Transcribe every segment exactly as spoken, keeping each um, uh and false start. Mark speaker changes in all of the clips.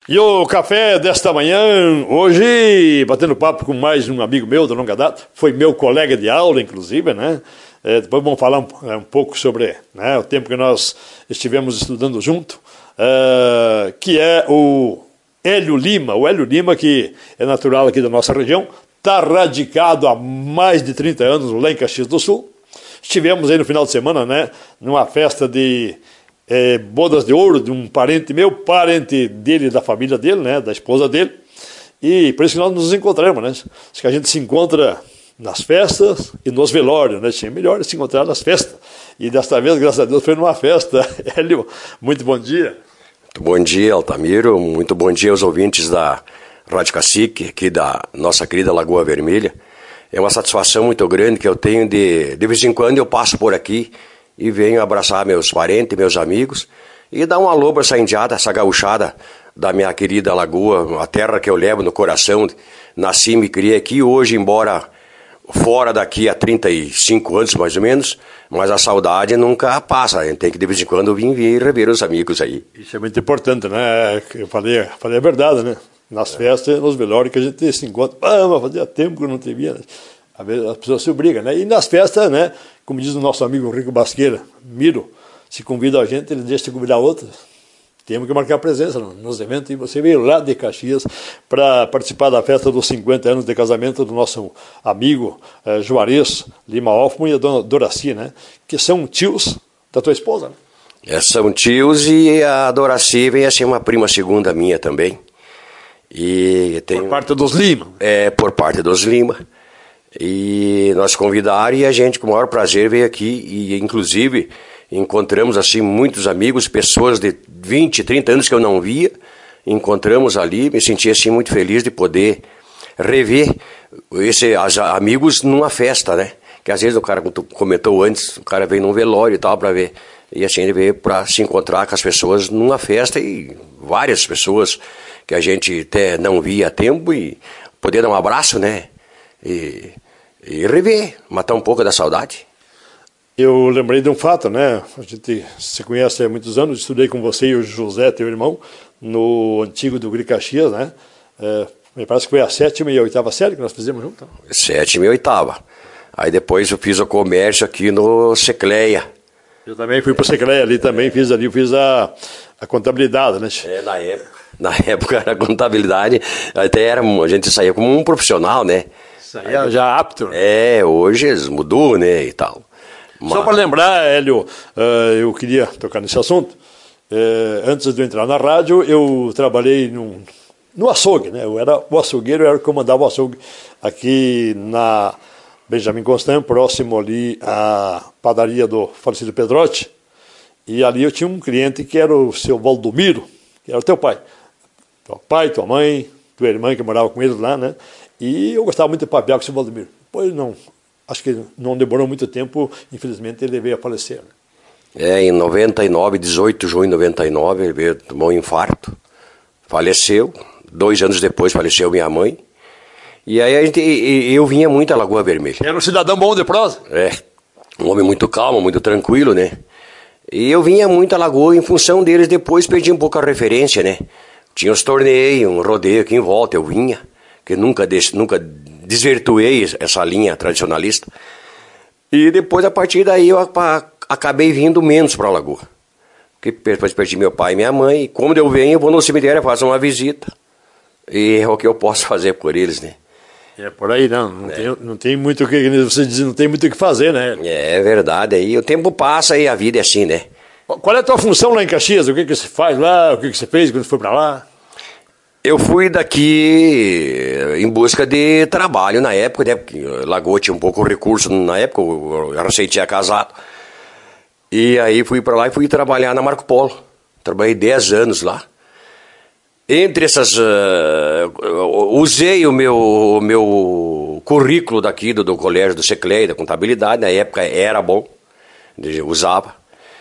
Speaker 1: E o café desta manhã, hoje, batendo papo com mais um amigo meu da longa data, foi meu colega de aula, inclusive, né? É, depois vamos falar um, um pouco sobre né, o tempo que nós estivemos estudando junto, é, que é o Hélio Lima. O Hélio Lima, que é natural aqui da nossa região, está radicado há mais de trinta anos lá em Caxias do Sul. Estivemos aí no final de semana, né, numa festa de É, bodas de ouro de um parente meu, parente dele, da família dele, né, da esposa dele, e por isso que nós nos encontramos, né, acho que a gente se encontra nas festas e nos velórios, né, é melhor se encontrar nas festas, e desta vez, graças a Deus, foi numa festa. Hélio, muito bom dia.
Speaker 2: Muito bom dia, Altamiro, muito bom dia aos ouvintes da Rádio Cacique, aqui da nossa querida Lagoa Vermelha. É uma satisfação muito grande que eu tenho de, de vez em quando eu passo por aqui e venho abraçar meus parentes, meus amigos, e dar um alô para essa indiada, essa gauchada da minha querida Lagoa, a terra que eu levo no coração. Nasci e me criei aqui, hoje, embora fora daqui há trinta e cinco anos, mais ou menos, mas a saudade nunca passa. A gente tem que, de vez em quando, vir, vir rever os amigos aí.
Speaker 1: Isso é muito importante, né? Eu falei, falei a verdade, né? Nas é. festas, nos velórios, que a gente se encontra. Ah, mas fazia tempo que eu não te via, né? Às vezes as pessoas se obrigam, né? E nas festas, né? Como diz o nosso amigo Rico Basqueira, Miro, se convida a gente, ele deixa de convidar outros. Temos que marcar presença nos eventos. E você veio lá de Caxias para participar da festa dos cinquenta anos de casamento do nosso amigo eh, Juarez Lima Hoffman e a dona Doraci, né? Que são tios da tua esposa, né?
Speaker 2: É, são tios, e a Doraci vem a ser uma prima segunda minha também. E tem,
Speaker 1: por parte dos Lima.
Speaker 2: É, por parte dos Lima. E nós convidaram e a gente, com o maior prazer, veio aqui e, inclusive, encontramos, assim, muitos amigos, pessoas de vinte, trinta anos que eu não via, encontramos ali, me senti, assim, muito feliz de poder rever esses amigos numa festa, né? Que às vezes o cara, como tu comentou antes, o cara veio num velório e tal para ver, e assim ele veio para se encontrar com as pessoas numa festa, e várias pessoas que a gente até não via há tempo, e poder dar um abraço, né? E, e rever, matar um pouco da saudade.
Speaker 1: Eu lembrei de um fato, né? A gente se conhece há muitos anos, estudei com você e o José, teu irmão, no antigo do Guri Caxias, né? É, me parece que foi a sétima e a oitava série que nós fizemos junto.
Speaker 2: Sétima e oitava. Aí depois eu fiz o comércio aqui no Secleia.
Speaker 1: Eu também fui para o Secleia ali, também fiz ali, eu fiz a, a contabilidade, né?
Speaker 2: É, na época, na época era contabilidade, até era, a gente saía como um profissional, né?
Speaker 1: Saía já apto.
Speaker 2: É, hoje mudou, né, e tal. Mas...
Speaker 1: Só para lembrar, Hélio, uh, eu queria tocar nesse assunto. Uh, antes de eu entrar na rádio, eu trabalhei num, no açougue, né? Eu era o açougueiro, eu era o que comandava o açougue aqui na Benjamin Constant, próximo ali à padaria do falecido Pedrotti. E ali eu tinha um cliente que era o seu Valdomiro, que era o teu pai. Teu pai, tua mãe, tua irmã que morava com eles lá, né? E eu gostava muito de papear com o seu Valdomiro. Depois não, acho que não demorou muito tempo, infelizmente ele veio a falecer. Né?
Speaker 2: É, em noventa e nove, dezoito de junho de noventa e nove, ele veio tomar um infarto, faleceu. Dois anos depois faleceu minha mãe. E aí a gente, eu vinha muito à Lagoa Vermelha.
Speaker 1: Era um cidadão bom de prosa?
Speaker 2: É, um homem muito calmo, muito tranquilo, né? E eu vinha muito à Lagoa, em função deles, depois perdi um pouco a referência, né? Tinha os torneios, um rodeio aqui em volta, eu vinha, que nunca, des, nunca desvirtuei essa linha tradicionalista. E depois, a partir daí, eu a, acabei vindo menos para a Lagoa. Porque depois perdi meu pai e minha mãe, e quando eu venho, eu vou no cemitério, faço uma visita. E é o que eu posso fazer por eles, né?
Speaker 1: É por aí, não. Não, é. tem, não tem muito o que você diz, não tem muito o que fazer, né?
Speaker 2: É verdade. Aí o tempo passa e a vida é assim, né?
Speaker 1: Qual é a tua função lá em Caxias? O que, que você faz lá? O que, que você fez quando foi para lá?
Speaker 2: Eu fui daqui em busca de trabalho na época, né? Porque Lagoa tinha um pouco de recurso na época, eu recém tinha casado. E aí fui para lá e fui trabalhar na Marco Polo. Trabalhei dez anos lá. Entre essas, uh, usei o meu, o meu currículo daqui do, do colégio do Secleia, da contabilidade, na época era bom, usava.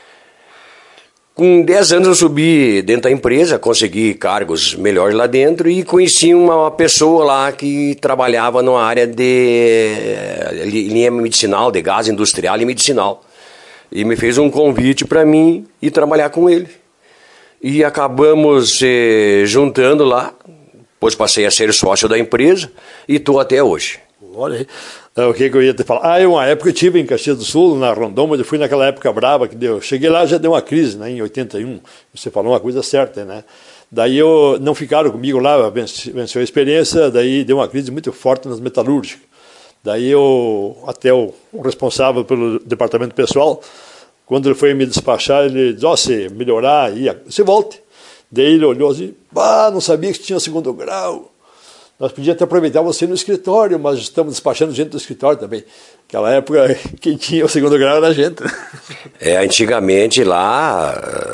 Speaker 2: Com dez anos eu subi dentro da empresa, consegui cargos melhores lá dentro e conheci uma pessoa lá que trabalhava numa área de linha medicinal, de gás industrial e medicinal. E me fez um convite para mim ir trabalhar com ele. e acabamos se juntando lá, depois passei a ser sócio da empresa e estou até hoje.
Speaker 1: Olha aí, o que, que eu ia te falar? Ah, uma época eu estive em Caxias do Sul, na Rondon, mas eu fui naquela época brava que deu. Cheguei lá, já deu uma crise, né, em oitenta e um. Você falou uma coisa certa, né? Daí eu, não ficaram comigo lá, venceu a experiência, daí deu uma crise muito forte nas metalúrgicas. Daí eu, até o, o responsável pelo departamento pessoal, quando ele foi me despachar, ele disse, ó, oh, se melhorar, aí, você volte. Daí ele olhou assim, ah, não sabia que tinha segundo grau. Nós podíamos até aproveitar você no escritório, mas estamos despachando gente do escritório também. Naquela época, quem tinha o segundo grau era a gente.
Speaker 2: É, antigamente lá,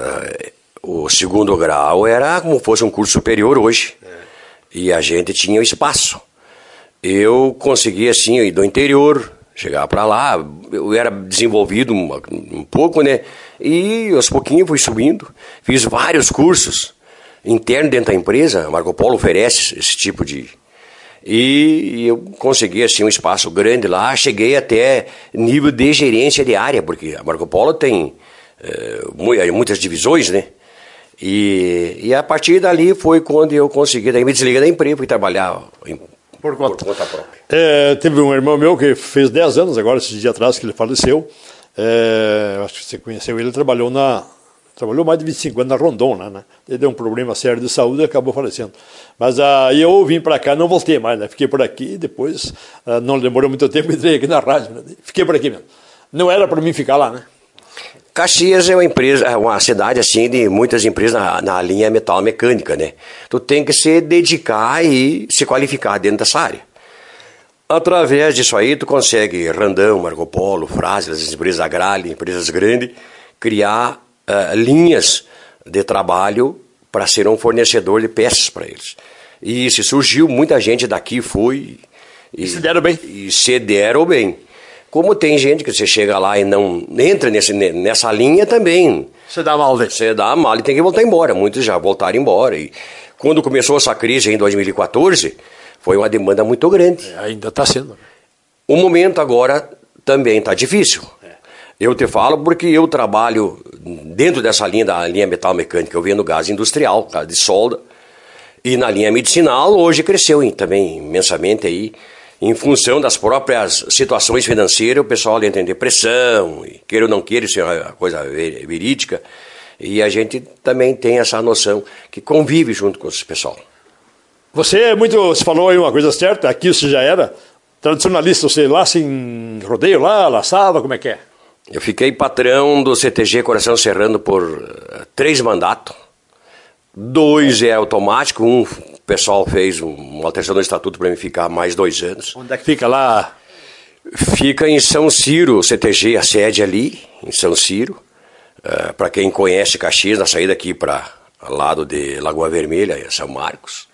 Speaker 2: o segundo grau era como fosse um curso superior hoje. É. E a gente tinha o espaço. Eu conseguia, assim, ir do interior, chegar para lá, eu era desenvolvido um, um pouco, né? E aos pouquinhos fui subindo, fiz vários cursos interno dentro da empresa, a Marco Polo oferece esse tipo de... E eu consegui assim um espaço grande lá, cheguei até nível de gerência de área, porque a Marco Polo tem é, muitas divisões, né? E, e a partir dali foi quando eu consegui, daí me desliguei da empresa, fui trabalhar em, por, conta. por conta própria.
Speaker 1: É, teve um irmão meu que fez dez anos agora, esses dias atrás, que ele faleceu. É, acho que você conheceu ele, ele trabalhou na... Trabalhou mais de vinte e cinco anos na Rondônia, né? Ele deu um problema sério de saúde e acabou falecendo. Mas aí uh, eu vim para cá, não voltei mais, né? Fiquei por aqui, depois uh, não demorou muito tempo, entrei aqui na rádio, né? Fiquei por aqui mesmo. Não era para mim ficar lá, né?
Speaker 2: Caxias é uma empresa, é uma cidade assim de muitas empresas na, na linha metal mecânica, né? Tu tem que se dedicar e se qualificar dentro dessa área. Através disso aí, tu consegue Randão, Marco Polo, Frasle, as empresas agrárias, empresas grandes, criar Uh, linhas de trabalho para ser um fornecedor de peças para eles. E se surgiu, muita gente daqui foi...
Speaker 1: E, e se deram bem.
Speaker 2: E se deram bem. Como tem gente que você chega lá e não entra nesse, nessa linha também.
Speaker 1: Você dá mal, né?
Speaker 2: Você dá mal e tem que voltar embora. Muitos já voltaram embora. E quando começou essa crise em dois mil e quatorze, foi uma demanda muito grande.
Speaker 1: É, ainda está sendo.
Speaker 2: O momento agora também está difícil. Eu te falo porque eu trabalho dentro dessa linha, da linha metal mecânica, eu vendo gás industrial, gás de solda, e na linha medicinal hoje cresceu também imensamente aí, em função das próprias situações financeiras, o pessoal entra em depressão, e queira ou não queira, isso é uma coisa verídica, e a gente também tem essa noção que convive junto com esse pessoal.
Speaker 1: Você é muito, você falou aí uma coisa certa, aqui você já era tradicionalista, você lá assim, rodeio lá, laçava, como é que é?
Speaker 2: Eu fiquei patrão do C T G Coração Serrano por uh, três mandatos. Dois é automático, um o pessoal fez um, uma alteração do estatuto para mim ficar mais dois anos.
Speaker 1: Onde é que fica lá?
Speaker 2: Fica em São Ciro, o C T G, a sede ali, em São Ciro. Uh, para quem conhece Caxias, na saída aqui para lado de Lagoa Vermelha, São Marcos.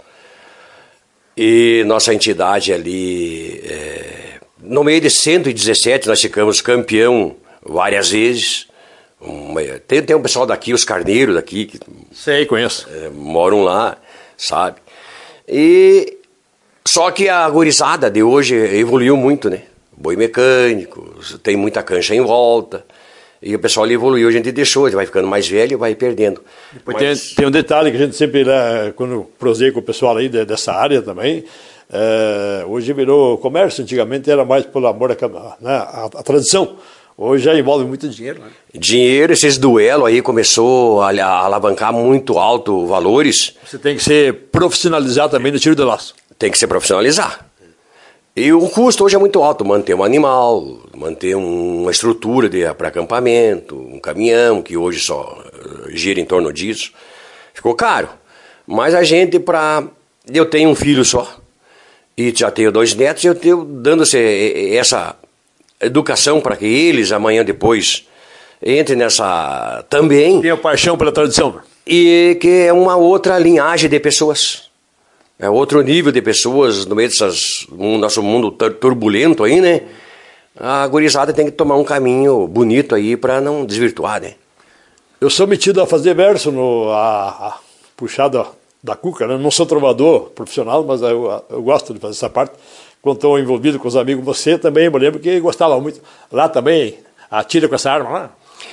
Speaker 2: E nossa entidade ali, é, no meio de cento e dezessete, nós ficamos campeão várias vezes. Uma, tem, tem um pessoal daqui, os carneiros daqui, que
Speaker 1: sei, conheço.
Speaker 2: É, moram lá, sabe? E só que a gurizada de hoje evoluiu muito, né? Boi mecânico, tem muita cancha em volta. E o pessoal evoluiu, a gente deixou, a gente vai ficando mais velho e vai perdendo.
Speaker 1: Depois Mas... tem, tem um detalhe que a gente sempre, né, quando prosei com o pessoal aí de, dessa área também, é, hoje virou comércio, antigamente era mais pelo amor à, né, a, a tradição. Hoje já envolve muito dinheiro. Né?
Speaker 2: Dinheiro, esses duelos aí começou a, a alavancar muito alto valores.
Speaker 1: Você tem que ser profissionalizar também no tiro de laço.
Speaker 2: Tem que se profissionalizar. E o custo hoje é muito alto, manter um animal, manter uma estrutura para acampamento, um caminhão, que hoje só gira em torno disso. Ficou caro. Mas a gente, para... Eu tenho um filho só, e já tenho dois netos, eu tenho dando essa educação para que eles, amanhã depois, entrem nessa também.
Speaker 1: Tenho paixão pela tradição.
Speaker 2: E que é uma outra linhagem de pessoas. É outro nível de pessoas no meio dessas, um nosso mundo turbulento aí, né? A gurizada tem que tomar um caminho bonito aí para não desvirtuar, né?
Speaker 1: Eu sou metido a fazer verso, no, a, a puxar da, da cuca, né? Não sou trovador profissional, mas eu, eu gosto de fazer essa parte. Quando estou envolvido com os amigos, você também, eu me lembro que gostava muito. Lá também, atira com essa arma lá?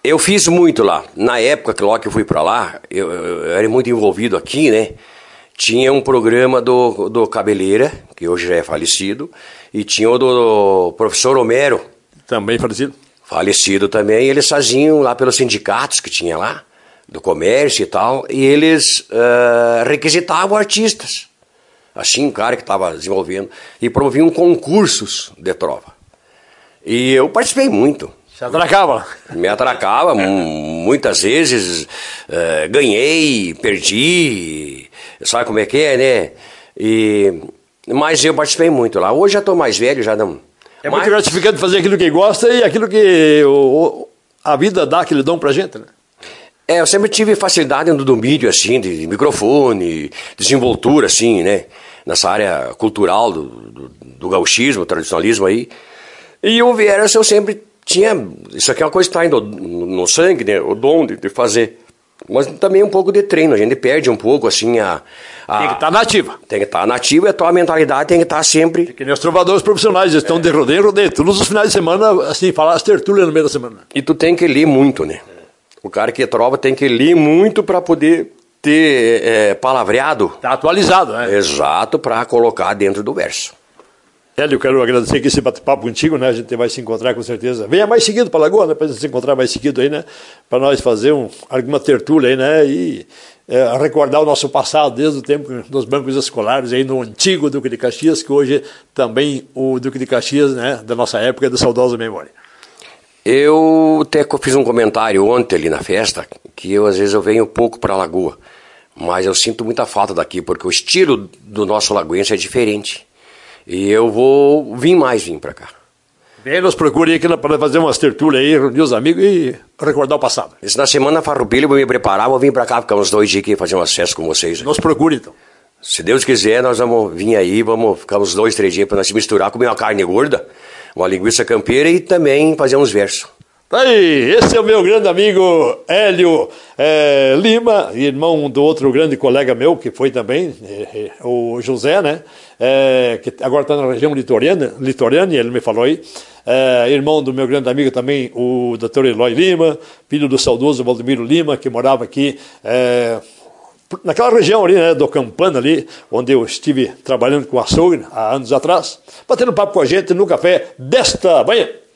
Speaker 2: Eu fiz muito lá. Na época que logo que eu fui para lá, eu, eu era muito envolvido aqui, né? Tinha um programa do, do Cabeleira, que hoje já é falecido, e tinha o do professor Homero.
Speaker 1: Também falecido.
Speaker 2: Falecido também. Eles faziam lá pelos sindicatos que tinha lá, do comércio e tal, e eles uh, requisitavam artistas. Assim, um cara que estava desenvolvendo. E promoviam concursos de trova. E eu participei muito.
Speaker 1: Se atracava?
Speaker 2: Me atracava, muitas vezes, uh, ganhei, perdi, sabe como é que é, né? E, mas eu participei muito lá. Hoje já estou mais velho, já não...
Speaker 1: É
Speaker 2: mas,
Speaker 1: muito gratificante fazer aquilo que gosta e aquilo que o, a vida dá, aquele dom pra gente, né?
Speaker 2: É, eu sempre tive facilidade no domínio, assim, de microfone, desenvoltura, assim, né? Nessa área cultural do, do, do gauchismo, tradicionalismo aí. E o Vieras eu sempre... tinha, isso aqui é uma coisa que está indo no, no sangue, né? O dom de, de fazer, mas também um pouco de treino, a gente perde um pouco assim a... a
Speaker 1: tem que estar nativa.
Speaker 2: Tem que estar nativa e a tua mentalidade tem que estar sempre...
Speaker 1: Que nem os trovadores profissionais, eles estão é. de rodeio em rodeio, todos os finais de semana, assim, falar as tertúlias no meio da semana.
Speaker 2: E tu tem que ler muito, né? O cara que trova tem que ler muito para poder ter é, palavreado.
Speaker 1: Está atualizado, né?
Speaker 2: Exato, para colocar dentro do verso.
Speaker 1: Hélio, eu quero agradecer aqui esse bate-papo contigo, né? A gente vai se encontrar com certeza. Venha mais seguido para a Lagoa, né? Para a gente se encontrar mais seguido aí, né? Para nós fazer um, alguma tertúlia aí, né? E é, recordar o nosso passado desde o tempo dos bancos escolares aí no antigo Duque de Caxias, que hoje também o Duque de Caxias, né? Da nossa época, é de saudosa memória.
Speaker 2: Eu até fiz um comentário ontem ali na festa, que eu às vezes eu venho pouco para a Lagoa, mas eu sinto muita falta daqui, porque o estilo do nosso lagoense é diferente. E eu vou vir mais vir para cá.
Speaker 1: Vem, nos procure aqui para fazer umas tertúlias aí, reunir os amigos e recordar o passado.
Speaker 2: Isso na semana farroupilha eu vou me preparar, vou vir para cá, ficar uns dois dias aqui fazer um acesso com vocês.
Speaker 1: Nos procure então.
Speaker 2: Se Deus quiser, nós vamos vir aí, vamos ficar uns dois, três dias para nós se misturar, comer uma carne gorda, uma linguiça campeira e também fazer uns versos.
Speaker 1: Tá aí, esse é o meu grande amigo Hélio é, Lima, irmão do outro grande colega meu, que foi também, é, é, o José, né? É, que agora está na região litorânea, litorânea, ele me falou aí. É, irmão do meu grande amigo também, o doutor Eloy Lima, filho do saudoso Valdemiro Lima, que morava aqui é, naquela região ali, né, do Campana ali, onde eu estive trabalhando com açougue há anos atrás, batendo papo com a gente no café desta manhã.